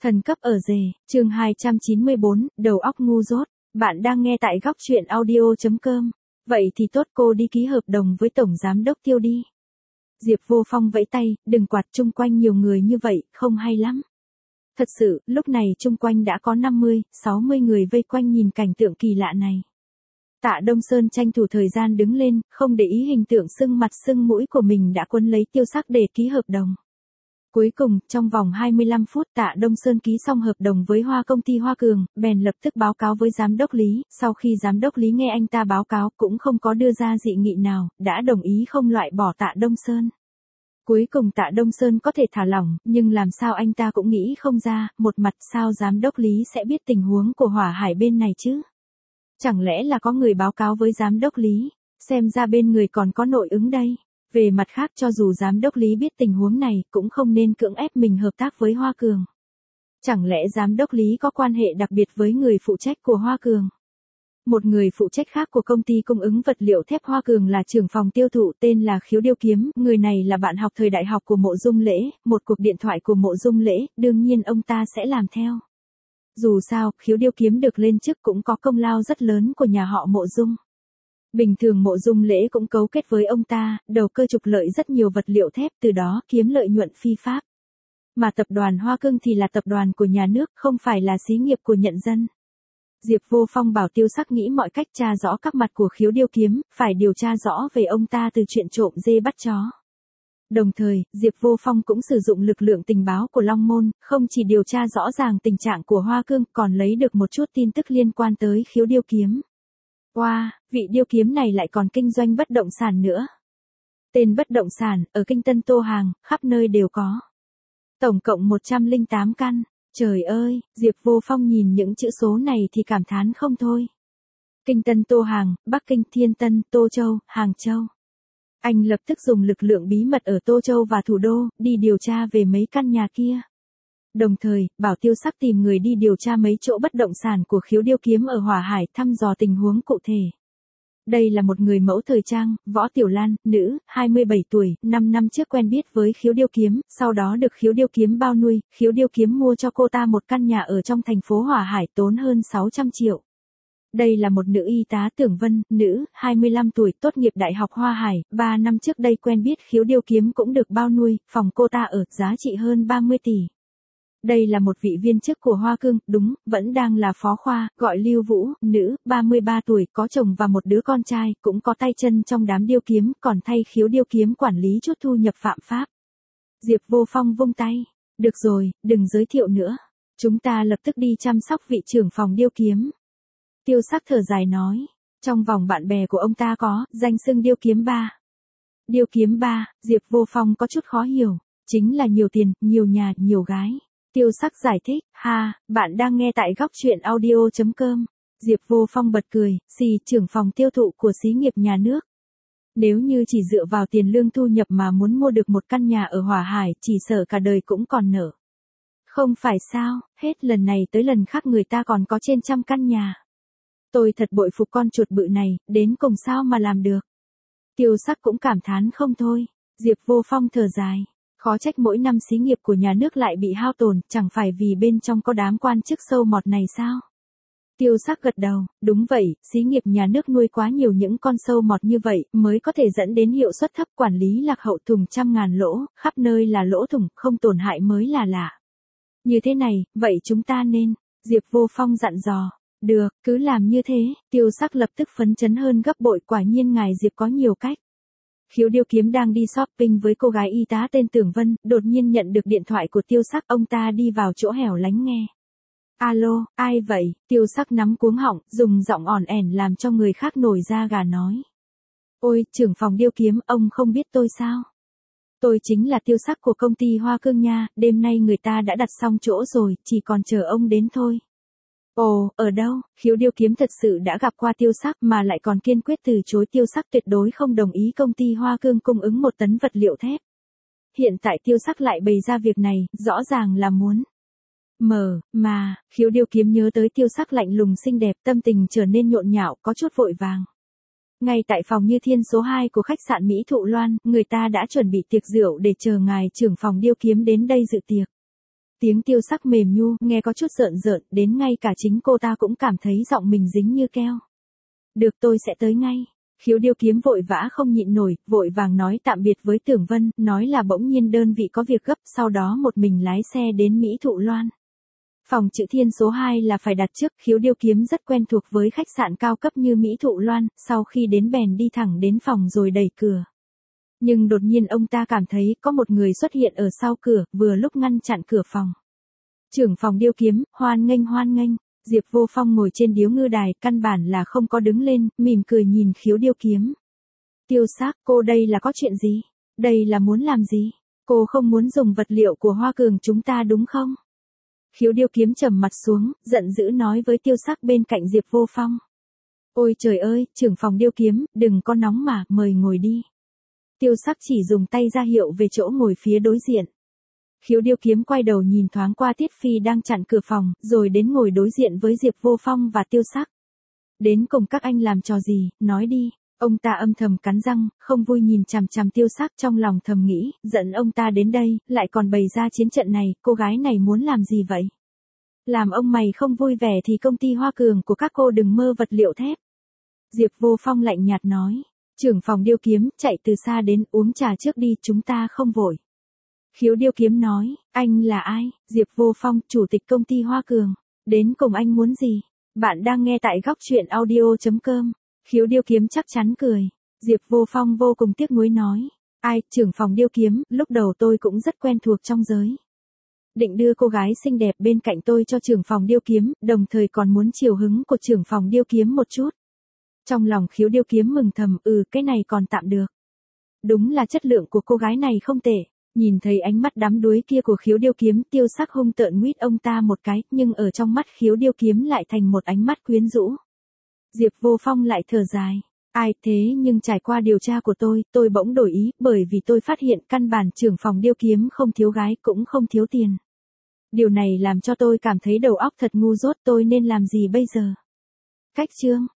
Thần cấp ở rể, chương 294, đầu óc ngu dốt. Bạn đang nghe tại góc truyện audio.com. Vậy thì tốt, cô đi ký hợp đồng với Tổng Giám đốc Tiêu đi. Diệp Vô Phong vẫy tay, đừng quạt, chung quanh nhiều người như vậy, không hay lắm. Thật sự, lúc này chung quanh đã có 50, 60 người vây quanh nhìn cảnh tượng kỳ lạ này. Tạ Đông Sơn tranh thủ thời gian đứng lên, không để ý hình tượng sưng mặt sưng mũi của mình đã quấn lấy Tiêu Sắc để ký hợp đồng. Cuối cùng, trong vòng 25 phút Tạ Đông Sơn ký xong hợp đồng với công ty Hoa Cường, bèn lập tức báo cáo với Giám đốc Lý, sau khi Giám đốc Lý nghe anh ta báo cáo cũng không có đưa ra dị nghị nào, đã đồng ý không loại bỏ Tạ Đông Sơn. Cuối cùng Tạ Đông Sơn có thể thả lỏng, nhưng làm sao anh ta cũng nghĩ không ra, một mặt sao Giám đốc Lý sẽ biết tình huống của Hỏa Hải bên này chứ? Chẳng lẽ là có người báo cáo với Giám đốc Lý, xem ra bên người còn có nội ứng đây. Về mặt khác, cho dù Giám đốc Lý biết tình huống này, cũng không nên cưỡng ép mình hợp tác với Hoa Cường. Chẳng lẽ Giám đốc Lý có quan hệ đặc biệt với người phụ trách của Hoa Cường? Một người phụ trách khác của công ty cung ứng vật liệu thép Hoa Cường là trưởng phòng tiêu thụ tên là Khiếu Điêu Kiếm, người này là bạn học thời đại học của Mộ Dung Lễ, một cuộc điện thoại của Mộ Dung Lễ, đương nhiên ông ta sẽ làm theo. Dù sao, Khiếu Điêu Kiếm được lên chức cũng có công lao rất lớn của nhà họ Mộ Dung. Bình thường Mộ Dung Lễ cũng cấu kết với ông ta, đầu cơ trục lợi rất nhiều vật liệu thép, từ đó kiếm lợi nhuận phi pháp. Mà tập đoàn Hoa Cương thì là tập đoàn của nhà nước, không phải là xí nghiệp của nhận dân. Diệp Vô Phong bảo Tiêu Sắc nghĩ mọi cách tra rõ các mặt của Khiếu Điêu Kiếm, phải điều tra rõ về ông ta từ chuyện trộm dê bắt chó. Đồng thời, Diệp Vô Phong cũng sử dụng lực lượng tình báo của Long Môn, không chỉ điều tra rõ ràng tình trạng của Hoa Cương, còn lấy được một chút tin tức liên quan tới Khiếu Điêu Kiếm. Wow, vị điêu kiếm này lại còn kinh doanh bất động sản nữa. Tên bất động sản, ở Kinh Tân Tô Hàng, khắp nơi đều có. Tổng cộng 108 căn. Trời ơi, Diệp Vô Phong nhìn những chữ số này thì cảm thán không thôi. Kinh Tân Tô Hàng, Bắc Kinh, Thiên Tân, Tô Châu, Hàng Châu. Anh lập tức dùng lực lượng bí mật ở Tô Châu và thủ đô, đi điều tra về mấy căn nhà kia. Đồng thời, bảo Tiêu Sắc tìm người đi điều tra mấy chỗ bất động sản của Khiếu Điêu Kiếm ở Hỏa Hải, thăm dò tình huống cụ thể. Đây là một người mẫu thời trang, Võ Tiểu Lan, nữ, 27 tuổi, 5 năm trước quen biết với Khiếu Điêu Kiếm, sau đó được Khiếu Điêu Kiếm bao nuôi, Khiếu Điêu Kiếm mua cho cô ta một căn nhà ở trong thành phố Hỏa Hải tốn hơn 600 triệu. Đây là một nữ y tá Tưởng Vân, nữ, 25 tuổi, tốt nghiệp Đại học Hoa Hải, 3 năm trước đây quen biết Khiếu Điêu Kiếm cũng được bao nuôi, phòng cô ta ở, giá trị hơn 30 tỷ. Đây là một vị viên chức của Hoa Cương, đúng, vẫn đang là phó khoa, gọi Lưu Vũ, nữ, 33 tuổi, có chồng và một đứa con trai, cũng có tay chân trong đám điêu kiếm, còn thay Khiếu Điêu Kiếm quản lý chút thu nhập phạm pháp. Diệp Vô Phong vung tay, được rồi, đừng giới thiệu nữa. Chúng ta lập tức đi chăm sóc vị trưởng phòng điêu kiếm. Tiêu Sắc thở dài nói, trong vòng bạn bè của ông ta có, danh xưng điêu kiếm ba. Điêu kiếm ba, Diệp Vô Phong có chút khó hiểu, chính là nhiều tiền, nhiều nhà, nhiều gái. Tiêu Sắc giải thích, bạn đang nghe tại góc truyện audio.com. Diệp Vô Phong bật cười, trưởng phòng tiêu thụ của xí nghiệp nhà nước. Nếu như chỉ dựa vào tiền lương thu nhập mà muốn mua được một căn nhà ở Hỏa Hải, chỉ sợ cả đời cũng còn nợ. Không phải sao, hết lần này tới lần khác người ta còn có trên 100 căn nhà. Tôi thật bội phục con chuột bự này, đến cùng sao mà làm được. Tiêu Sắc cũng cảm thán không thôi. Diệp Vô Phong thở dài. Khó trách mỗi năm xí nghiệp của nhà nước lại bị hao tổn, chẳng phải vì bên trong có đám quan chức sâu mọt này sao? Tiêu Sắc gật đầu, đúng vậy, xí nghiệp nhà nước nuôi quá nhiều những con sâu mọt như vậy, mới có thể dẫn đến hiệu suất thấp, quản lý lạc hậu, thùng trăm ngàn lỗ, khắp nơi là lỗ thủng, không tổn hại mới là lạ. Như thế này, vậy chúng ta nên, Diệp Vô Phong dặn dò, được, cứ làm như thế. Tiêu Sắc lập tức phấn chấn hơn gấp bội, quả nhiên ngài Diệp có nhiều cách. Khiếu Điêu Kiếm đang đi shopping với cô gái y tá tên Tưởng Vân, đột nhiên nhận được điện thoại của Tiêu Sắc, ông ta đi vào chỗ hẻo lánh nghe. Alo, ai vậy? Tiêu Sắc nắm cuống họng, dùng giọng ỏn ẻn làm cho người khác nổi da gà nói. Ôi, trưởng phòng Điêu Kiếm, ông không biết tôi sao? Tôi chính là Tiêu Sắc của công ty Hoa Cương nha, đêm nay người ta đã đặt xong chỗ rồi, chỉ còn chờ ông đến thôi. Ồ, ở đâu? Khiếu Điêu Kiếm thật sự đã gặp qua Tiêu Sắc mà lại còn kiên quyết từ chối. Tiêu Sắc tuyệt đối không đồng ý công ty Hoa Cương cung ứng 1 tấn vật liệu thép. Hiện tại Tiêu Sắc lại bày ra việc này, rõ ràng là muốn. Khiếu Điêu Kiếm nhớ tới Tiêu Sắc lạnh lùng xinh đẹp, tâm tình trở nên nhộn nhạo, có chút vội vàng. Ngay tại phòng Như Thiên số 2 của khách sạn Mỹ Thụ Loan, người ta đã chuẩn bị tiệc rượu để chờ ngài trưởng phòng Điêu Kiếm đến đây dự tiệc. Tiếng Tiêu Sắc mềm nhu, nghe có chút rợn rợn, đến ngay cả chính cô ta cũng cảm thấy giọng mình dính như keo. Được, tôi sẽ tới ngay. Khiếu Điêu Kiếm vội vã không nhịn nổi, vội vàng nói tạm biệt với Tưởng Vân, nói là bỗng nhiên đơn vị có việc gấp, sau đó một mình lái xe đến Mỹ Thụ Loan. Phòng Chữ Thiên số 2 là phải đặt trước, Khiếu Điêu Kiếm rất quen thuộc với khách sạn cao cấp như Mỹ Thụ Loan, sau khi đến bèn đi thẳng đến phòng rồi đẩy cửa. Nhưng đột nhiên ông ta cảm thấy có một người xuất hiện ở sau cửa, vừa lúc ngăn chặn cửa phòng. Trưởng phòng Điêu Kiếm, hoan nghênh hoan nghênh. Diệp Vô Phong ngồi trên điếu ngư đài, căn bản là không có đứng lên, mỉm cười nhìn Khiếu Điêu Kiếm. Tiêu Sắc, cô đây là có chuyện gì? Đây là muốn làm gì? Cô không muốn dùng vật liệu của Hoa Cường chúng ta đúng không? Khiếu Điêu Kiếm trầm mặt xuống, giận dữ nói với Tiêu Sắc bên cạnh Diệp Vô Phong. Ôi trời ơi, trưởng phòng Điêu Kiếm, đừng có nóng mà, mời ngồi đi. Tiêu Sắc chỉ dùng tay ra hiệu về chỗ ngồi phía đối diện. Khiếu Điêu Kiếm quay đầu nhìn thoáng qua Tiết Phi đang chặn cửa phòng, rồi đến ngồi đối diện với Diệp Vô Phong và Tiêu Sắc. Đến cùng các anh làm trò gì, nói đi. Ông ta âm thầm cắn răng, không vui nhìn chằm chằm Tiêu Sắc, trong lòng thầm nghĩ, giận ông ta đến đây, lại còn bày ra chiến trận này, cô gái này muốn làm gì vậy? Làm ông mày không vui vẻ thì công ty Hoa Cường của các cô đừng mơ vật liệu thép. Diệp Vô Phong lạnh nhạt nói. Trưởng phòng Điêu Kiếm, chạy từ xa đến, uống trà trước đi, chúng ta không vội. Khiếu Điêu Kiếm nói, anh là ai? Diệp Vô Phong, chủ tịch công ty Hoa Cường. Đến cùng anh muốn gì? Bạn đang nghe tại góc truyện audio.com. Khiếu Điêu Kiếm chắc chắn cười. Diệp Vô Phong vô cùng tiếc nuối nói. Ai, trưởng phòng Điêu Kiếm, lúc đầu tôi cũng rất quen thuộc trong giới. Định đưa cô gái xinh đẹp bên cạnh tôi cho trưởng phòng Điêu Kiếm, đồng thời còn muốn chiều hứng của trưởng phòng Điêu Kiếm một chút. Trong lòng Khiếu Điêu Kiếm mừng thầm, cái này còn tạm được. Đúng là chất lượng của cô gái này không tệ. Nhìn thấy ánh mắt đắm đuối kia của Khiếu Điêu Kiếm, Tiêu Sắc hung tợn nguyết ông ta một cái, nhưng ở trong mắt Khiếu Điêu Kiếm lại thành một ánh mắt quyến rũ. Diệp Vô Phong lại thở dài. Ai thế, nhưng trải qua điều tra của tôi bỗng đổi ý, bởi vì tôi phát hiện căn bản trưởng phòng Điêu Kiếm không thiếu gái cũng không thiếu tiền. Điều này làm cho tôi cảm thấy đầu óc thật ngu dốt, tôi nên làm gì bây giờ? Cách chương.